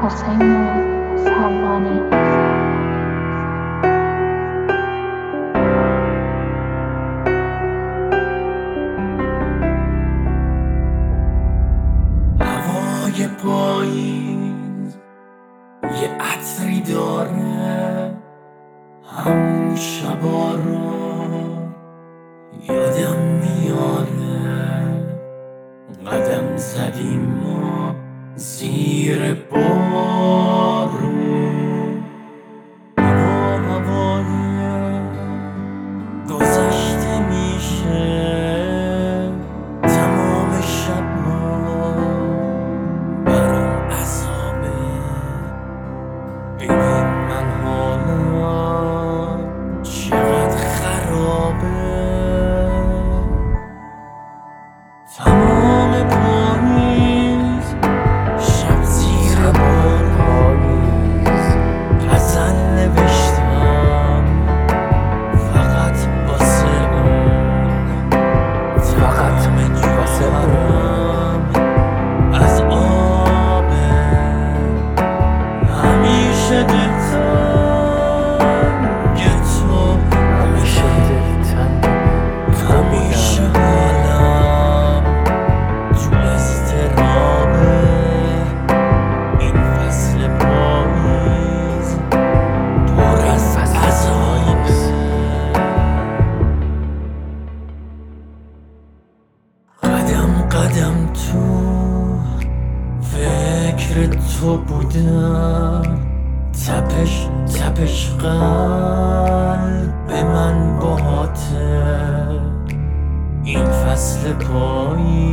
حسین سروانی. هوای پاییز یه عطری داره، همون شبا رو یادم میاره. قدم زدیم ما زیر بارون، هوای گذشته میشه تمام شبها. برام عذابه، ببین من حالا چقدر خرابه. تمام پاییز شب زیر پاییز غزل نوشتم فقط واسه اون، فقط واسه اون. از آبه همیشه دلتنگ تو، همیشه دلتنگ، همیشه حالم تو اضطرابه. این فصل پاییز پر از عذابه. قدم قدم تو فکر تو بودم، تپش تپش قلب من باهاته. این فصل پاییز